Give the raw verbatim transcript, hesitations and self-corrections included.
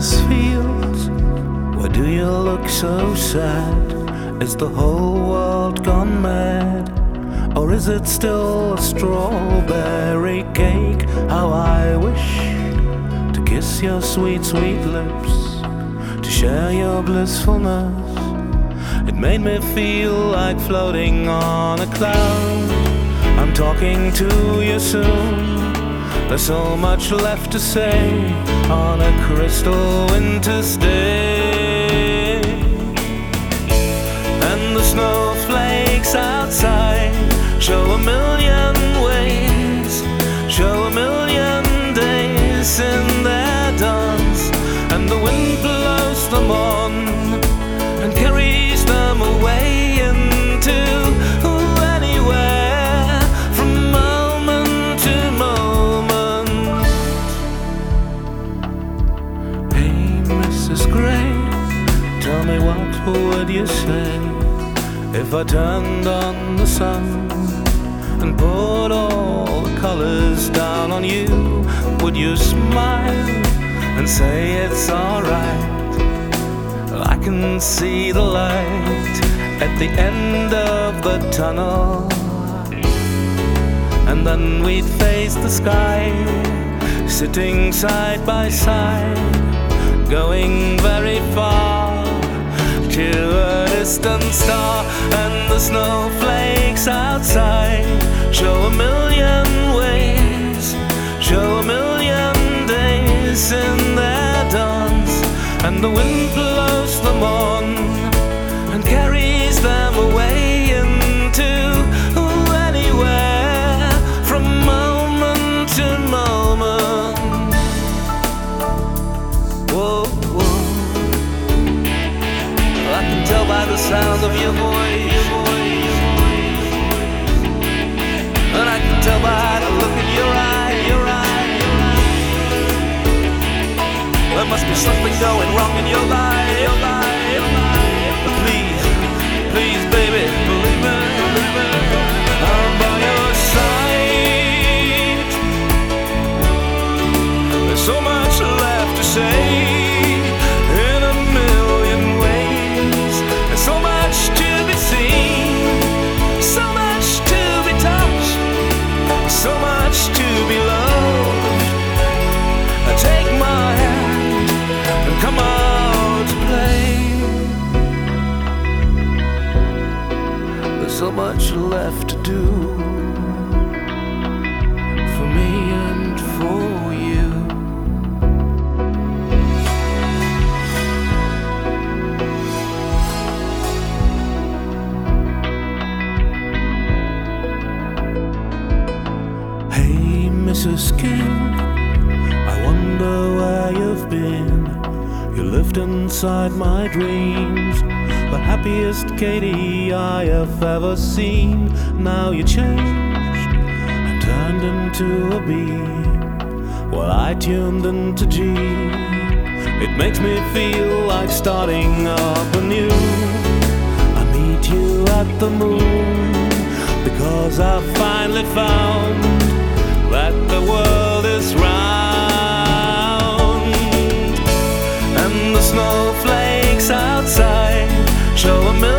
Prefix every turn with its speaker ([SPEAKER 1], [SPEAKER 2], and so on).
[SPEAKER 1] Mrs. Fields, why do you look so sad? Is the whole world gone mad? Or is it still a strawberry cake? How I wish to kiss your sweet, sweet lips, to share your blissfulness. It made me feel like floating on a cloud. I'm talking to you soon. There's so much left to say on a crystal winter's day. And the snowflakes outside show a million ways, show a million days in their dance. And the wind blows them on and carries them away into anywhere, from moment to moment. Hey, Missus Gray, tell me, what would you say if I turned on the sun and poured all the colors down on you? Would you smile and say it's alright? I can see the light at the end of the tunnel, and then we'd face the sky, sitting side by side, going very far to a distant star. And the snowflakes outside show a million ways, show a million days in their dance. And the wind blows them on and carries them away into anywhere, from moment to moment. Whoa, whoa. I can tell by the sound of your voice, and I can tell by the look in your eye, your eye, your eye. There must be something going wrong in your life, your life, your life. But please, please, baby, believe me, believe me, I'm by your side. There's so much left to say in a million ways. There's so much to be seen, so much to be touched, so much to be loved. Take my hand and come out to play. There's so much left to do for me and for you. Hey, Missus King, I wonder where you've been. You lived inside my dreams, the happiest Katie I have ever seen. Now you changed and turned into a B, while I tuned into G. It makes me feel like starting up anew. I meet you at the moon because I've finally found that the world is round. And the snowflakes outside show a